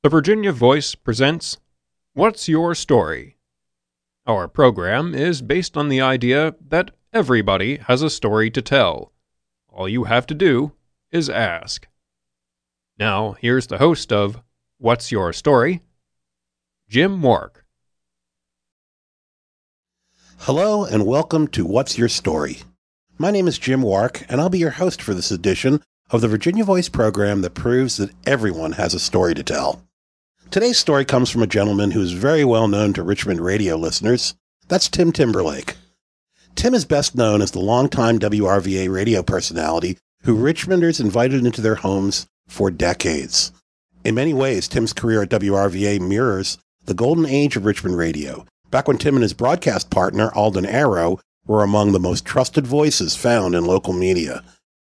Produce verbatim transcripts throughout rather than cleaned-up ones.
The Virginia Voice presents What's Your Story? Our program is based on the idea that everybody has a story to tell. All you have to do is ask. Now, here's the host of What's Your Story? Jim Wark. Hello and welcome to What's Your Story? My name is Jim Wark, and I'll be your host for this edition of the Virginia Voice program that proves that everyone has a story to tell. Today's story comes from a gentleman who is very well known to Richmond radio listeners. That's Tim Timberlake. Tim is best known as the longtime W R V A radio personality who Richmonders invited into their homes for decades. In many ways, Tim's career at W R V A mirrors the golden age of Richmond radio, back when Tim and his broadcast partner, Alden Arrow, were among the most trusted voices found in local media.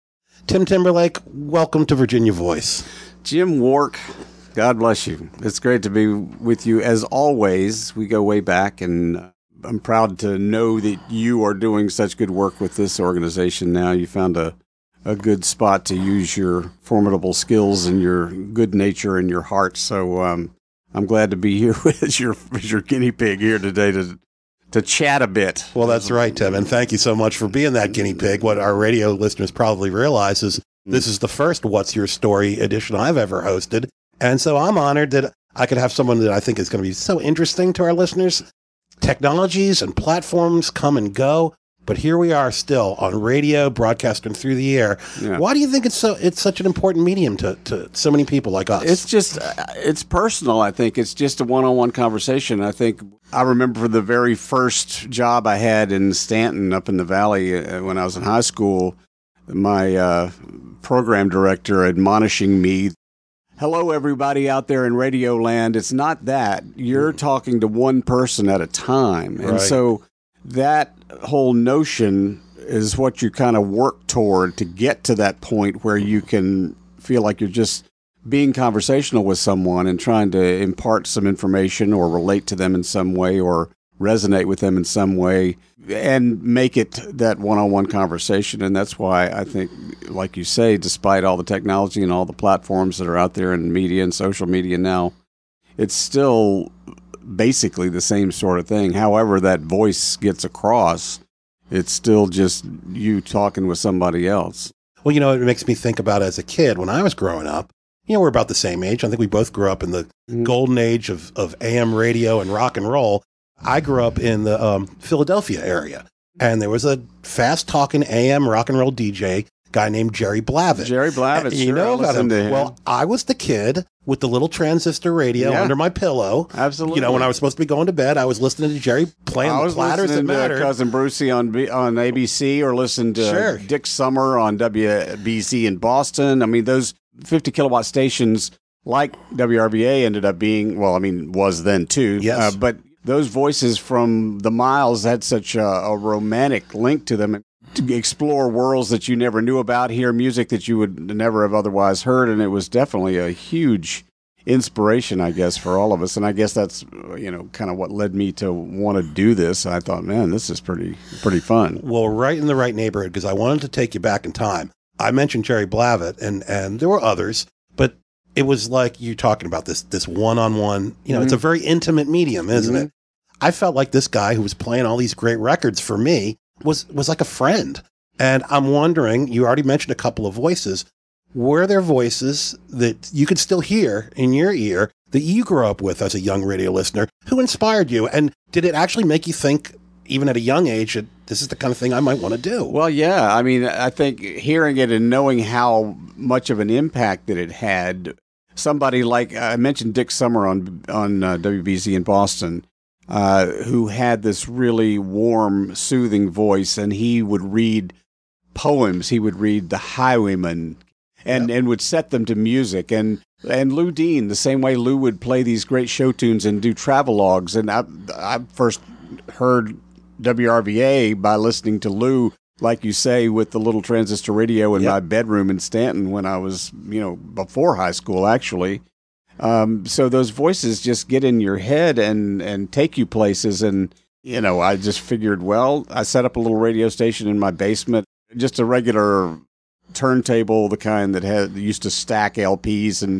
Tim Timberlake, welcome to Virginia Voice. Jim Wark, God bless you. It's great to be with you as always. We go way back, and I'm proud to know that you are doing such good work with this organization now. You found a, a good spot to use your formidable skills and your good nature and your heart. So um, I'm glad to be here as your, as your guinea pig here today to to chat a bit. Well, that's right, Tim, and thank you so much for being that guinea pig. What our radio listeners probably realize is this is the first What's Your Story edition I've ever hosted, and so I'm honored that I could have someone that I think is going to be so interesting to our listeners. Technologies and platforms come and go, but here we are still on radio, broadcasting through the air. Yeah. Why do you think it's so? It's such an important medium to, to so many people like us? It's just, uh, it's personal, I think. It's just a one-on-one conversation. I think I remember the very first job I had in Stanton up in the Valley uh, when I was in high school, my uh, program director admonishing me, hello, everybody out there in radio land. It's not that. You're talking to one person at a time. And right. so that whole notion is what you kind of work toward to get to that point where you can feel like you're just being conversational with someone and trying to impart some information or relate to them in some way or resonate with them in some way and make it that one-on-one conversation. And that's why I think, like you say, despite all the technology and all the platforms that are out there in media and social media now, it's still basically the same sort of thing. However that voice gets across, it's still just you talking with somebody else. Well, you know, it makes me think about as a kid, when I was growing up, you know, we're about the same age. I think we both grew up in the mm-hmm. golden age of, of A M radio and rock and roll. I grew up in the um, Philadelphia area, and there was a fast-talking A M rock and roll D J guy named Jerry Blavitt. Jerry Blavitt, you sure, know about him. him. Well, I was the kid with the little transistor radio yeah. under my pillow. Absolutely. You know, when I was supposed to be going to bed, I was listening to Jerry playing I the was platters that listening mattered. to Cousin Brucey on B- on A B C, or listened to sure. Dick Summer on W B C in Boston. I mean, those fifty kilowatt stations, like W R V A, ended up being, well, I mean, was then too. Yes. Uh, but those voices from the miles had such a, a romantic link to them, to explore worlds that you never knew about, hear music that you would never have otherwise heard. And it was definitely a huge inspiration, I guess, for all of us. And I guess that's, you know, kind of what led me to want to do this. I thought, man, this is pretty, pretty fun. Well, right in the right neighborhood, because I wanted to take you back in time. I mentioned Jerry Blavitt, and, and there were others, but it was like you talking about this, this one-on-one, you know, mm-hmm. it's a very intimate medium, isn't mm-hmm. it? I felt like this guy who was playing all these great records for me was, was like a friend. And I'm wondering, you already mentioned a couple of voices. Were there voices that you could still hear in your ear that you grew up with as a young radio listener who inspired you? And did it actually make you think, even at a young age, that this is the kind of thing I might want to do? Well, yeah. I mean, I think hearing it and knowing how much of an impact that it had, somebody like, I mentioned Dick Summer on, on uh, W B C in Boston, Uh, who had this really warm, soothing voice, and he would read poems. He would read The Highwayman, and, yep. and would set them to music. And and Lou Dean, the same way Lou would play these great show tunes and do travelogues. And I, I first heard W R V A by listening to Lou, like you say, with the little transistor radio in yep. my bedroom in Stanton when I was, you know, before high school, actually. Um, so those voices just get in your head and, and take you places. And, you know, I just figured, well, I set up a little radio station in my basement, just a regular turntable, the kind that had used to stack L Ps. And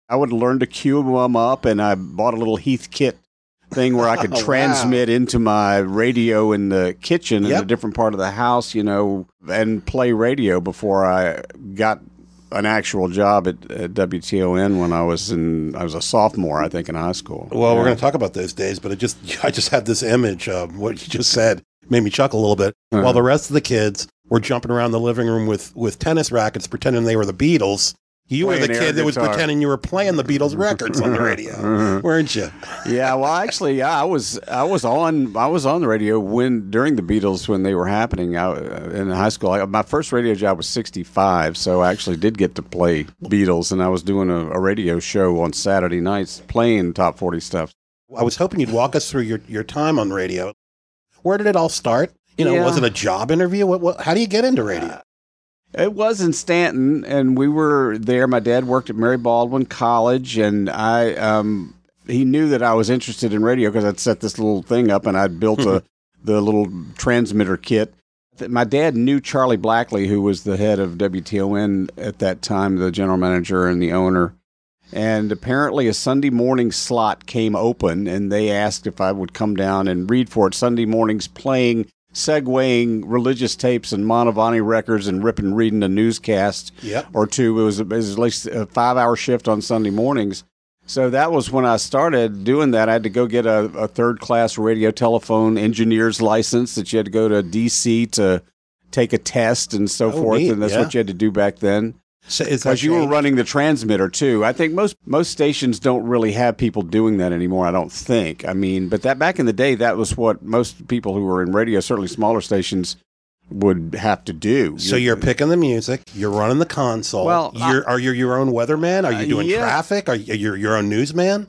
I would learn to cue them up, and I bought a little Heathkit thing where I could Oh, transmit wow. into my radio in the kitchen in Yep. a different part of the house, you know, and play radio before I got an actual job at, at W T O N when I was in I was a sophomore, I think, in high school. Well, we're Yeah. going to talk about those days, but it just I just had this image of what you just said made me chuckle a little bit. Uh-huh. While the rest of the kids were jumping around the living room with, with tennis rackets, pretending they were the Beatles, you were the Playing air kid that was guitar. pretending you were playing the Beatles records on the radio, weren't you? Yeah, well, actually, yeah, I was I was on I was on the radio when during the Beatles when they were happening. I, in high school, I, my first radio job was sixty-five, so I actually did get to play Beatles, and I was doing a, a radio show on Saturday nights playing top forty stuff. I was hoping you'd walk us through your, your time on radio. Where did it all start? You know, Yeah. was it a job interview? What, what, how do you get into radio? It was in Stanton, and we were there. My dad worked at Mary Baldwin College, and I um, he knew that I was interested in radio because I'd set this little thing up, and I'd built a the little transmitter kit. My dad knew Charlie Blackley, who was the head of W T O N at that time, the general manager and the owner. And apparently a Sunday morning slot came open, and they asked if I would come down and read for it. Sunday mornings playing, segueing religious tapes and Mantovani records and ripping, reading a newscast Yep. or two. It was, it was at least a five-hour shift on Sunday mornings. So that was when I started doing that. I had to go get a, a third-class radio telephone engineer's license that you had to go to D C to take a test and so Oh, forth, neat, and that's yeah. what you had to do back then. So is that Because you were changed? running the transmitter too. I think most most stations don't really have people doing that anymore. I don't think. I mean, but that back in the day, that was what most people who were in radio, certainly smaller stations, would have to do. So you're picking the music, you're running the console. Well, you're, are you your own weatherman? Are you Uh, doing yeah. traffic? Are you your, your own newsman?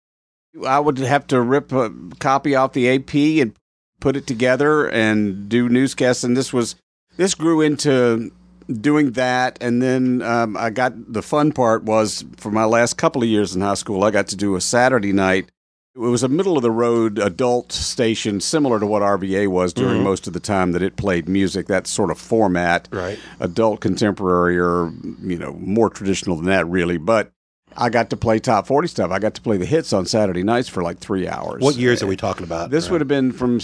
I would have to rip a copy off the A P and put it together and do newscasts. And this was this grew into doing that, and then um, I got the fun part was for my last couple of years in high school, I got to do a Saturday night. It was a middle of the road adult station, similar to what R V A was during Mhm. most of the time that it played music. That sort of format, Right. adult contemporary, or you know more traditional than that, really. But I got to play top forty stuff. I got to play the hits on Saturday nights for like three hours. What years are we talking about? This would have been from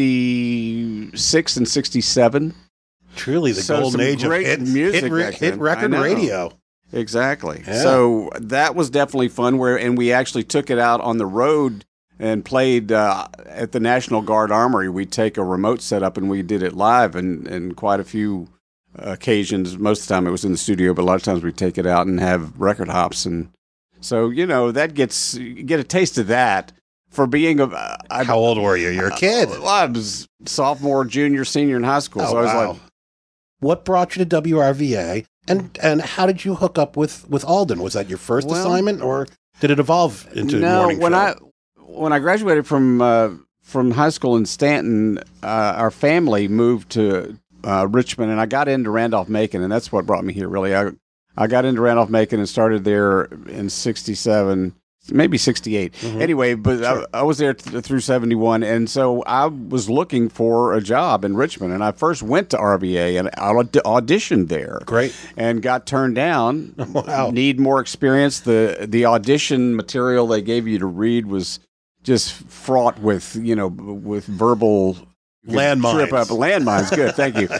sixty-six and sixty-seven. truly the so golden some age of great hit, music hit, re- back hit then. record I know. radio. Exactly. Yeah. So that was definitely fun. Where and we actually took it out on the road and played uh, at the National Guard Armory. We'd take a remote setup and we did it live, and, and quite a few occasions. Most of the time it was in the studio, but a lot of times we'd take it out and have record hops. And so you know that gets you get a taste of that for being a. Uh, I, How old were you? You're a kid. Well, I was sophomore, junior, senior in high school. Oh, so I was wow. like, What brought you to W R V A, and and how did you hook up with, with Alden? Was that your first Well, assignment, or did it evolve into no, morning when show? I when I graduated from uh, from high school in Stanton, uh, our family moved to uh, Richmond, and I got into Randolph-Macon, and that's what brought me here. Really, I I got into Randolph-Macon and started there in sixty-seven, maybe sixty-eight. Mhm. Anyway, but Sure. I, I was there th- through seventy-one, and so I was looking for a job in Richmond, and I first went to R V A and I aud- auditioned there. Great. And got turned down. Wow. Need more experience. The the audition material they gave you to read was just fraught with, you know, with verbal Landmines. trip up landmines. Good, thank you.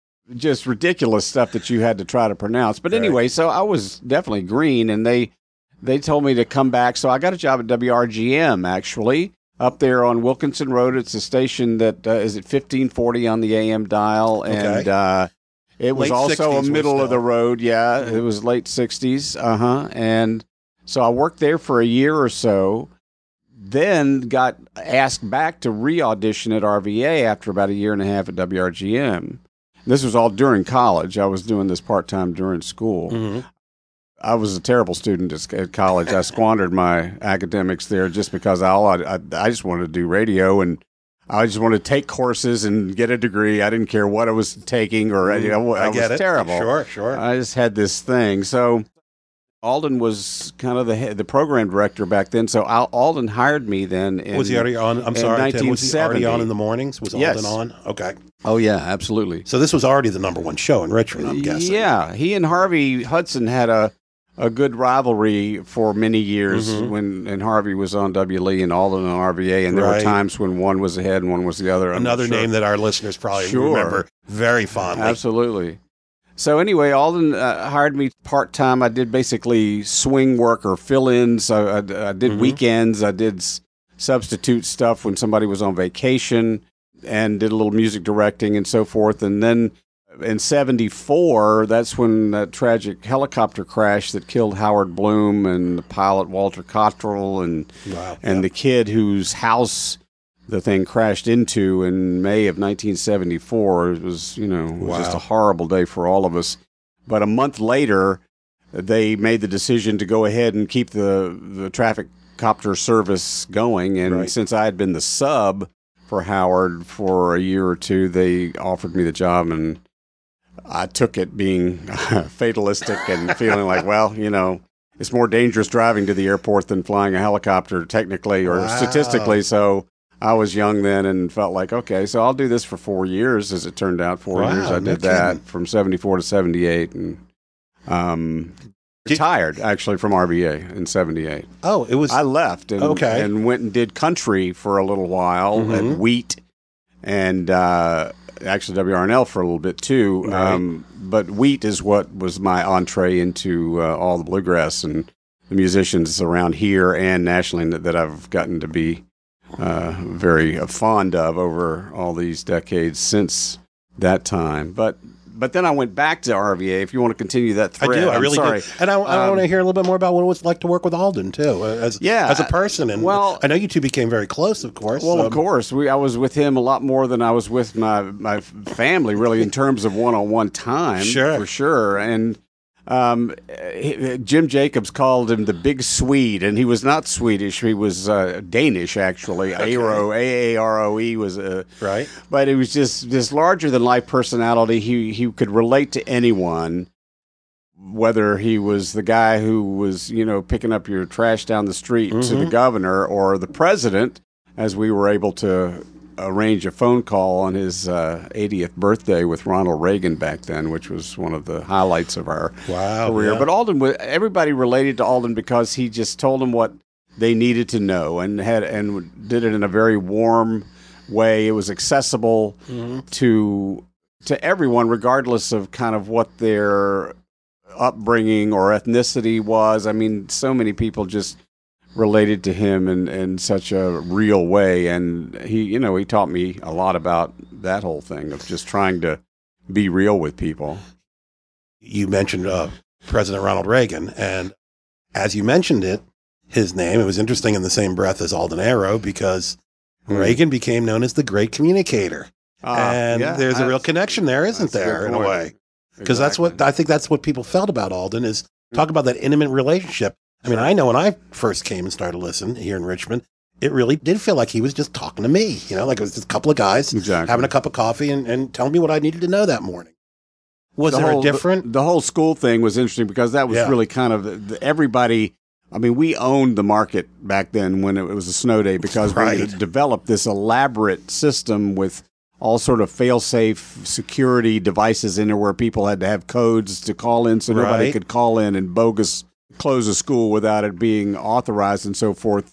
Just ridiculous stuff that you had to try to pronounce. But Right. anyway, so I was definitely green, and they they told me to come back. So I got a job at W R G M actually up there on Wilkinson Road. It's a station that uh, is at fifteen forty on the A M dial, and Okay. uh, it was Late also a sixties middle was of the still- road. Yeah, it was late sixties. Uh huh. And so I worked there for a year or so. Then got asked back to re-audition at R V A after about a year and a half at W R G M. This was all during college. I was doing this part-time during school. Mhm. I was a terrible student at at college. I squandered my academics there just because I, all I, I, I just wanted to do radio, and I just wanted to take courses and get a degree. I didn't care what I was taking, or you know, I, I get was it. terrible. Sure, sure. I just had this thing. So Alden was kind of the head, the program director back then. So Al, Alden hired me then. In, was he already on? I'm in sorry, Tim. Was he already nineteen seventy. on in the mornings? Was Yes. Alden on? Okay. Oh yeah, absolutely. So this was already the number one show in Richmond, I'm guessing. Yeah, he and Harvey Hudson had a a good rivalry for many years mm-hmm. when and Harvey was on W L E and Alden on R V A, and there right. were times when one was ahead and one was the other. I'm Another sure. name that our listeners probably sure. remember very fondly. Absolutely. So anyway, Alden uh, hired me part-time. I did basically swing work or fill-ins. I, I, I did mm-hmm. weekends. I did s- substitute stuff when somebody was on vacation and did a little music directing and so forth. And then in seventy-four, that's when that tragic helicopter crash that killed Howard Bloom and the pilot Walter Cottrell and, wow. and yeah. the kid whose house the thing crashed into in May of nineteen seventy-four. It was, you know, it was wow. just a horrible day for all of us. But a month later, they made the decision to go ahead and keep the, the traffic copter service going. And right. since I had been the sub for Howard for a year or two, they offered me the job, and I took it being fatalistic and feeling like, well, you know, it's more dangerous driving to the airport than flying a helicopter technically or wow. statistically. So I was young then and felt like, okay, so I'll do this for four years. As it turned out, four wow, years I did no that kidding. From seventy-four to seventy-eight, and um, retired actually from R V A in seventy-eight. Oh, it was. I left and, okay. and went and did country for a little while mm-hmm. at Wheat, and uh, actually W R N L for a little bit too. Right. Um, but Wheat is what was my entree into uh, all the bluegrass and the musicians around here and nationally that, that I've gotten to be. Uh, very fond of over all these decades since that time. But but then I went back to R V A, if you want to continue that thread. I do, I I'm really sorry. do. And I, I um, want to hear a little bit more about what it was like to work with Alden, too, as, yeah, as a person. And well, I know you two became very close, of course. Well, um, of course. We, I was with him a lot more than I was with my, my family, really, in terms of one-on-one time, sure. for sure. And Um, Jim Jacobs called him the Big Swede, and he was not Swedish. He was uh, Danish, actually. Okay. Aaro, A A R O E was a right, but it was just this larger than life personality. He he could relate to anyone, whether he was the guy who was you know picking up your trash down the street mm-hmm. to the governor or the president, as we were able to arrange a phone call on his uh, eightieth birthday with Ronald Reagan back then, which was one of the highlights of our wow, career. Yeah. But Alden, everybody related to Alden because he just told them what they needed to know and had and did it in a very warm way. It was accessible mm-hmm. to to everyone, regardless of kind of what their upbringing or ethnicity was. I mean, so many people just related to him in, in such a real way, and he you know he taught me a lot about that whole thing of just trying to be real with people. You mentioned uh, President Ronald Reagan, and as you mentioned it, his name, it was interesting in the same breath as Alden Aaro, because mm. Reagan became known as the great communicator. Uh, and yeah, there's a real connection there, isn't there, in a way? Because exactly. that's what I think that's what people felt about Alden, is talk about that intimate relationship. I mean, I know when I first came and started listening here in Richmond, it really did feel like he was just talking to me, you know, like it was just a couple of guys exactly. having a cup of coffee and, and telling me what I needed to know that morning. Was the there whole, a different? The, the whole school thing was interesting because that was yeah. really kind of the, everybody. I mean, we owned the market back then when it was a snow day because right. we developed this elaborate system with all sort of fail-safe security devices in there where people had to have codes to call in so nobody right. could call in and bogus close a school without it being authorized and so forth.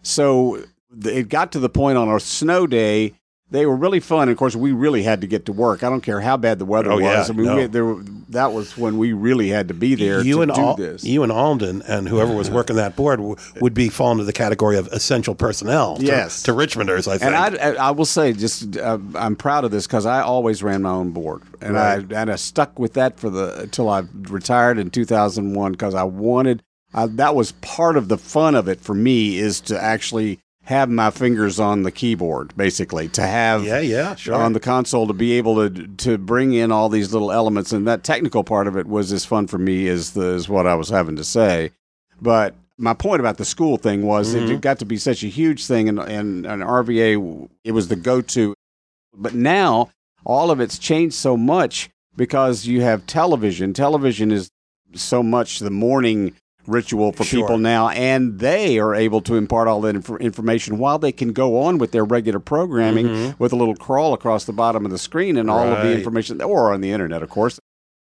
So it got to the point on a snow day, they were really fun. Of course, we really had to get to work. I don't care how bad the weather oh, was. Yeah, I mean, no. we, there, that was when we really had to be there you to and do Al- this. You and Alden and whoever was working that board w- would be fall into the category of essential personnel to, yes. to Richmonders, I think. And I, I will say, just uh, I'm proud of this because I always ran my own board. And, right. I, and I stuck with that for the until I retired in two thousand one because I wanted I, – that was part of the fun of it for me is to actually – have my fingers on the keyboard, basically, to have yeah, yeah, sure. on the console to be able to to bring in all these little elements, and that technical part of it was as fun for me as the, as what I was having to say. But my point about the school thing was mm-hmm. it got to be such a huge thing, and and, and R V A, it was the go-to. But now all of it's changed so much because you have television. Television is so much the morning ritual for sure. people now, and they are able to impart all that inf- information while they can go on with their regular programming mm-hmm. with a little crawl across the bottom of the screen and all right. of the information, or on the internet, of course.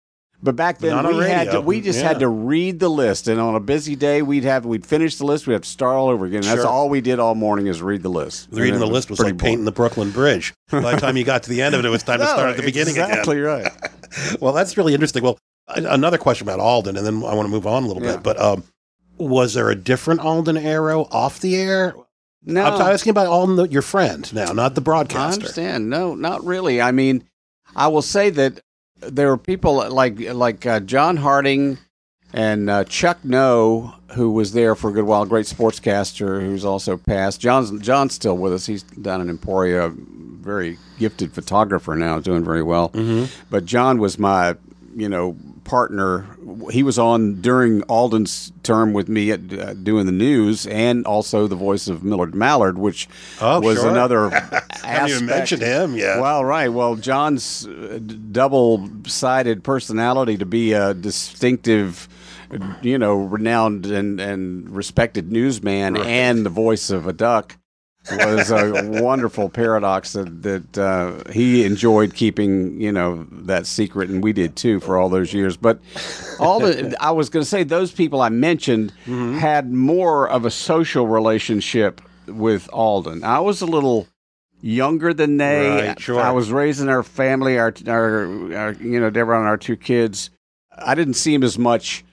But back then, Not on we had radio. to, we just Yeah. had to read the list, and on a busy day, we'd have we'd finish the list, we'd have to start all over again. That's Sure. all we did all morning is read the list. Reading And the it list was pretty like painting the Brooklyn Bridge. By the time you got to the end of it, it was time to boring. start No, at the beginning exactly again. right. Well, that's really interesting. Well, a- another question about Alden, and then I want to move on a little Yeah. bit. But um, was there a different Alden Arrow off the air? No, I'm asking about Alden, the- your friend now, not the I broadcaster. understand. No, not really. I mean, I will say that there were people like like uh, John Harding and uh, Chuck Noe, who was there for a good while, great sportscaster who's also passed. John's John's still with us. He's down in Emporia, very gifted photographer now, doing very well. Mm-hmm. But John was my, you know, partner. He was on during Alden's term with me at uh, doing the news, and also the voice of Millard Mallard, which Oh, was sure. another Haven't aspect. even mentioned him yet. Well, right. Well, John's uh, d- double-sided personality to be a distinctive, you know, renowned and, and respected newsman Right. and the voice of a duck was a wonderful paradox that, that uh, he enjoyed keeping, you know, that secret, and we did too for all those years. But all the, I was going to say, those people I mentioned Mm-hmm. had more of a social relationship with Alden. I was a little younger than they. Right, sure. I was raising our family, our, our, our you know, Deborah and our two kids. I didn't see him as much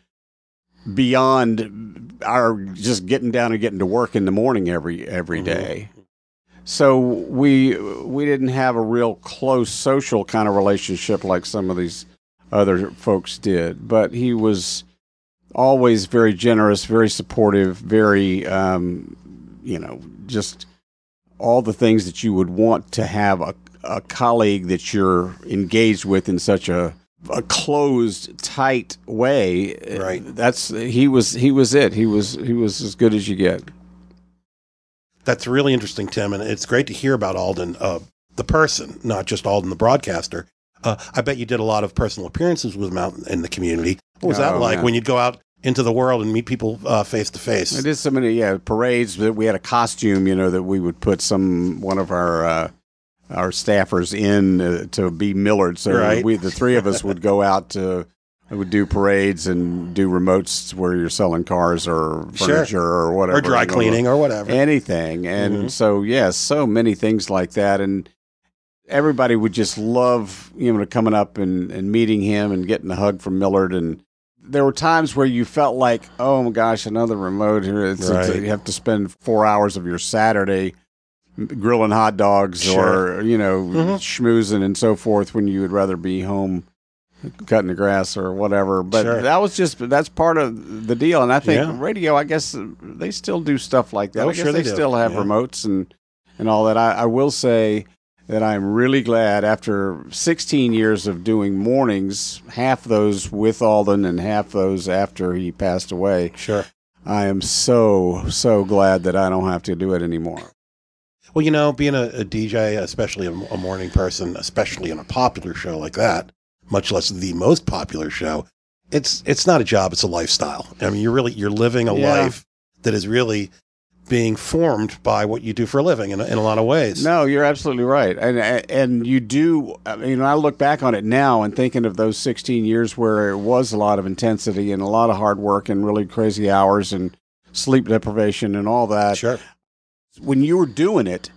beyond our just getting down and getting to work in the morning every every day. So we we didn't have a real close social kind of relationship like some of these other folks did. But he was always very generous, very supportive, very um, you know, just all the things that you would want to have a, a colleague that you're engaged with in such a a closed, tight way. Right. That's he was he was it. He was he was as good as you get. That's really interesting, Tim, and it's great to hear about Alden, uh, the person, not just Alden, the broadcaster. Uh, I bet you did a lot of personal appearances with him out in the community. What was that Oh, like man. when you'd go out into the world and meet people uh, face to I face? did so many yeah parades that we had a costume, you know, that we would put some one of our uh, our staffers in uh, to be Millard. So Right. we the three of us would go out to would do parades and do remotes where you're selling cars or Sure. furniture or whatever, Or dry cleaning or whatever. anything. And Mhm. so yes, so many things like that, and everybody would just love, you know, coming up and, and meeting him and getting a hug from Millard. And there were times where you felt like, oh my gosh, another remote here. It's, it's- Right. you have to spend four hours of your Saturday grilling hot dogs Sure. or, you know, Mhm. schmoozing and so forth when you would rather be home cutting the grass or whatever. But Sure. that was just, that's part of the deal. And I think Yeah. radio, I guess they still do stuff like that. Oh, I guess sure they, they do. still have Yeah. remotes and, and all that. I, I will say that I'm really glad after sixteen years of doing mornings, half those with Alden and half those after he passed away. Sure. I am so, so glad that I don't have to do it anymore. Well, you know, being a, a D J, especially a, a morning person, especially on a popular show like that, much less the most popular show, it's it's not a job, it's a lifestyle. I mean, you're really, you're living a Yeah. life that is really being formed by what you do for a living in a, in a lot of ways. No, you're absolutely right, and and you do. I mean, I look back on it now and thinking of those sixteen years where it was a lot of intensity and a lot of hard work and really crazy hours and sleep deprivation and all that. Sure. When you were doing it,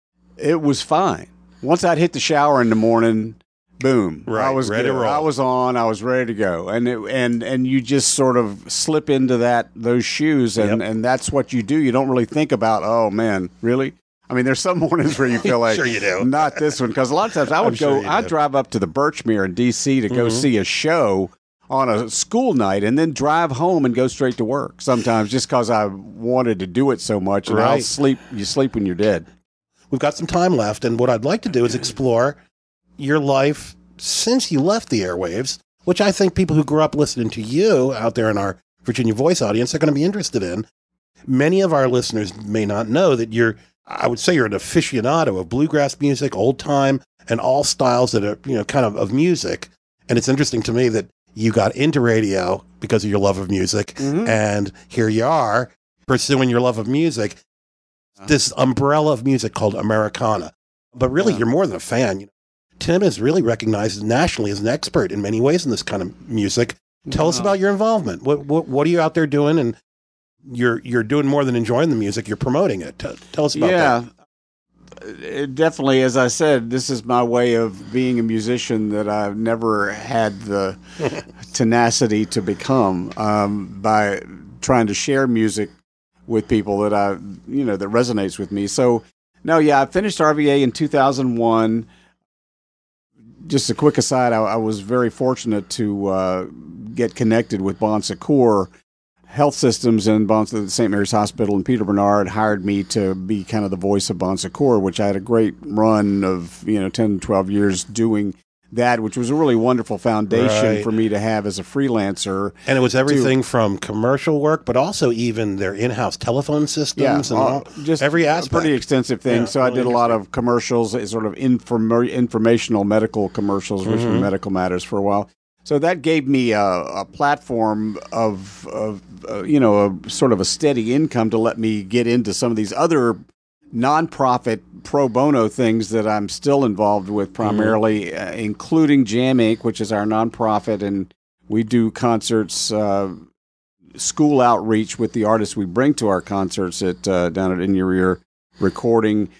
it was fine. Once I'd hit the shower in the morning, boom, Right, I was ready to good. roll. I was on. I was ready to go, and it, and and you just sort of slip into that those shoes, and, Yep. and that's what you do. You don't really think about, oh man, really. I mean, there's some mornings where you feel like, Sure you do. not this one, because a lot of times I would I'm sure go, you I'd do. drive up to the Birchmere in D C to go Mhm. see a show on a school night, and then drive home and go straight to work. Sometimes just because I wanted to do it so much, and I'll Right. sleep. You sleep when you're dead. We've got some time left, and what I'd like to do is explore your life since you left the airwaves, which I think people who grew up listening to you out there in our Virginia Voice audience are going to be interested in. Many of our listeners may not know that you're, I would say you're an aficionado of bluegrass music, old time, and all styles that are, you know, kind of of music. And it's interesting to me that you got into radio because of your love of music, Mhm. and here you are pursuing your love of music, this umbrella of music called Americana. But really, Yeah. you're more than a fan. You know, Tim is really recognized nationally as an expert in many ways in this kind of music. Tell wow. us about your involvement. What, what what are you out there doing? And you're you're doing more than enjoying the music. You're promoting it. Tell, tell us about yeah, that. It definitely, as I said, this is my way of being a musician that I've never had the tenacity to become um, by trying to share music with people that I, you know, that resonates with me. So, no, yeah, I finished R V A in two thousand one. Just a quick aside, I, I was very fortunate to uh, get connected with Bon Secours Health Systems, and bon, Saint Mary's Hospital in Peter Bernard hired me to be kind of the voice of Bon Secours, which I had a great run of, you know, ten, twelve years doing that, which was a really wonderful foundation right. for me to have as a freelancer. And it was everything to, from commercial work, but also even their in-house telephone systems yeah, and all, just every aspect. A pretty extensive thing. Yeah, so really I did a lot of commercials, sort of inform- informational medical commercials, mm-hmm. Richmond Medical Matters for a while. So that gave me a, a platform of, of uh, you know, a sort of a steady income to let me get into some of these other nonprofit pro bono things that I'm still involved with primarily, mm-hmm. uh, including Jam Incorporated, which is our nonprofit, and we do concerts, uh, school outreach with the artists we bring to our concerts at uh, down at In Your Ear Recording.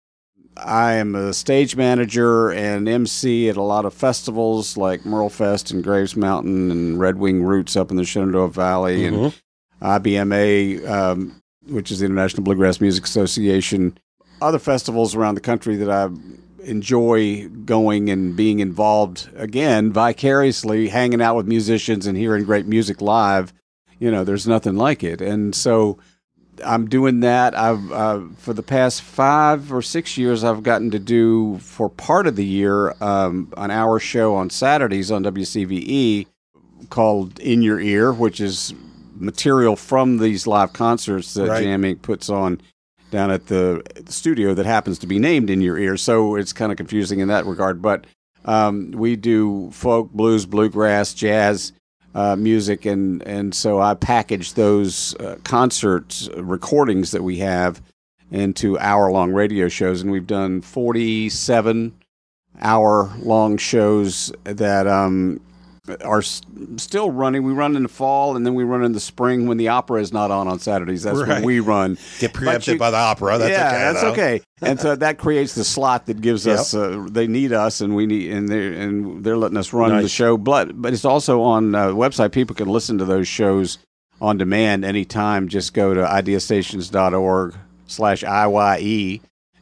I am a stage manager and M C at a lot of festivals like Merle Fest and Graves Mountain and Red Wing Roots up in the Shenandoah Valley, mm-hmm. and I B M A, um, which is the International Bluegrass Music Association. Other festivals around the country that I enjoy going and being involved, again, vicariously, hanging out with musicians and hearing great music live. You know, there's nothing like it. And so I'm doing that. I've uh, for the past five or six years, I've gotten to do, for part of the year, um, an hour show on Saturdays on W C V E called In Your Ear, which is material from these live concerts that right. Jam Incorporated puts on down at the studio that happens to be named In Your Ear. So it's kind of confusing in that regard. But um, we do folk, blues, bluegrass, jazz, Uh, music, and, and so I package those uh, concert recordings that we have into hour-long radio shows, and we've done forty-seven hour-long shows that um, are s- still running. We run in the fall, and then we run in the spring when the opera is not on on Saturdays. That's right. when we run. Get preempted you, by the opera. That's yeah, okay. that's though. okay. And so that creates the slot that gives yep. us. Uh, they need us, and we need, and they and they're letting us run nice. the show. But but it's also on uh, the website. People can listen to those shows on demand anytime. Just go to ideastations dot org slash I Y E.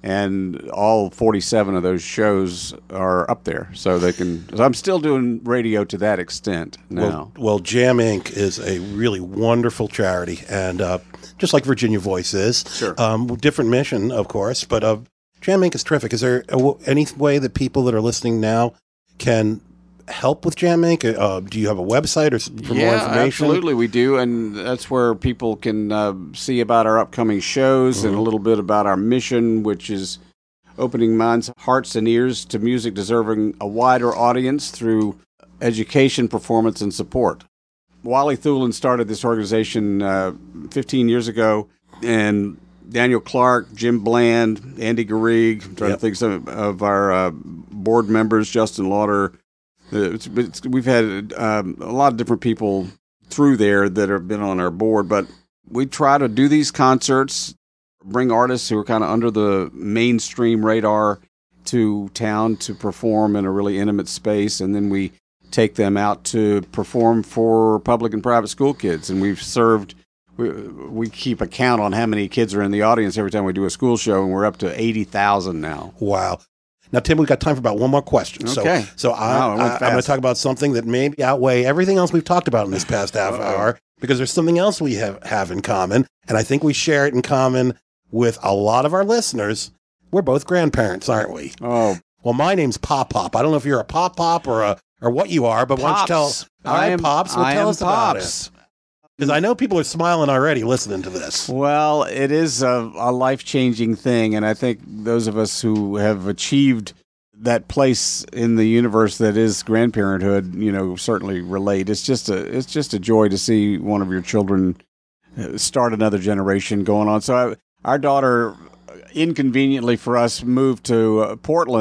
And all forty-seven of those shows are up there, so they can. So I'm still doing radio to that extent now. Well, well Jam Incorporated is a really wonderful charity, and uh, just like Virginia Voice is, sure. um, different mission, of course, but uh, Jam Incorporated is terrific. Is there a, any way that people that are listening now can help with Jam Incorporated? Uh, do you have a website or for yeah, more information? Absolutely, we do, and that's where people can uh, see about our upcoming shows mm-hmm. and a little bit about our mission, which is opening minds, hearts, and ears to music deserving a wider audience through education, performance, and support. Wally Thulin started this organization uh, fifteen years ago, and Daniel Clark, Jim Bland, Andy Garrigue, I'm trying yep. to think some of our uh, board members, Justin Lauder. It's, it's, we've had um, a lot of different people through there that have been on our board, but we try to do these concerts, bring artists who are kind of under the mainstream radar to town to perform in a really intimate space, and then we take them out to perform for public and private school kids. And we've served, we, we keep a count on how many kids are in the audience every time we do a school show, and we're up to eighty thousand now. Wow. Now, Tim, we've got time for about one more question. Okay. So, so I, wow, I, I'm going to talk about something that maybe outweigh everything else we've talked about in this past half hour, because there's something else we have, have in common, and I think we share it in common with a lot of our listeners. We're both grandparents, aren't we? Oh. Well, my name's Pop Pop. I don't know if you're a Pop Pop or a or what you are, but Pops. why don't you tell us? All right, I am, Pops, well, I tell am us Pops. about it. Because I know people are smiling already listening to this. Well, it is a, a life-changing thing, and I think those of us who have achieved that place in the universe that is grandparenthood, you know, certainly relate. It's just a it's just a joy to see one of your children start another generation going on. So I, our daughter, inconveniently for us, moved to uh, Portland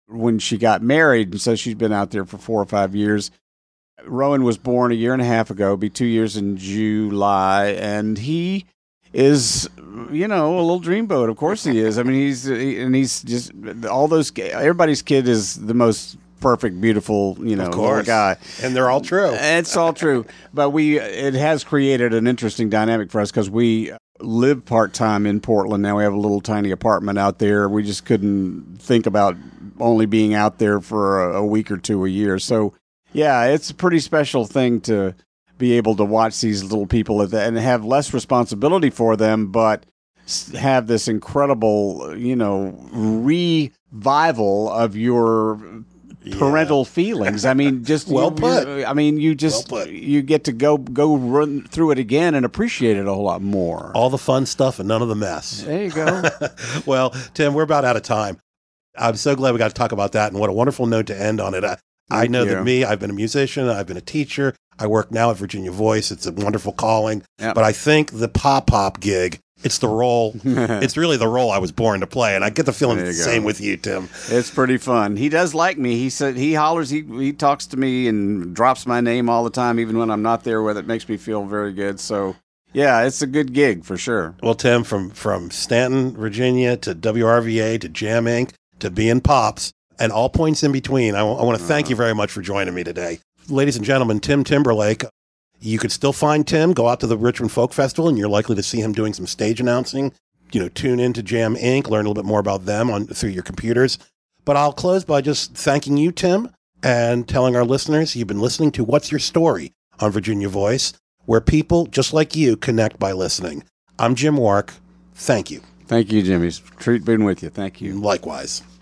when she got married, and so she's been out there for four or five years. Rowan was born a year and a half ago, it'll be two years in July, and he is, you know, a little dreamboat. Of course he is. I mean, he's he, and he's just all those. Everybody's kid is the most perfect, beautiful, you know, of course. little guy, and they're all true. It's all true. But we, it has created an interesting dynamic for us because we live part time in Portland. Now we have a little tiny apartment out there. We just couldn't think about only being out there for a, a week or two a year. So, yeah, it's a pretty special thing to be able to watch these little people and have less responsibility for them, but have this incredible, you know, revival of your parental yeah. feelings. I mean, just well you, put. You, I mean, you just well you get to go go run through it again and appreciate it a whole lot more. All the fun stuff and none of the mess. There you go. Well, Tim, we're about out of time. I'm so glad we got to talk about that, and what a wonderful note to end on it. I, I know you. that me, I've been a musician, I've been a teacher, I work now at Virginia Voice. It's a wonderful calling, yep. but I think the pop pop gig. It's the role. It's really the role I was born to play, and I get the feeling the same with you, Tim. It's pretty fun. He does like me. He said he hollers. He he talks to me and drops my name all the time, even when I'm not there. With it makes me feel very good. So yeah, it's a good gig for sure. Well, Tim, from from Stanton, Virginia, to W R V A, to Jam Incorporated, to being Pops, and all points in between, I, w- I want to thank uh, you very much for joining me today, ladies and gentlemen. Tim Timberlake. You could still find Tim. Go out to the Richmond Folk Festival, and you're likely to see him doing some stage announcing. You know, tune in to Jam Incorporated, learn a little bit more about them on through your computers. But I'll close by just thanking you, Tim, and telling our listeners you've been listening to What's Your Story on Virginia Voice, where people just like you connect by listening. I'm Jim Wark. Thank you. Thank you, Jimmy. It's a treat being with you. Thank you. Likewise.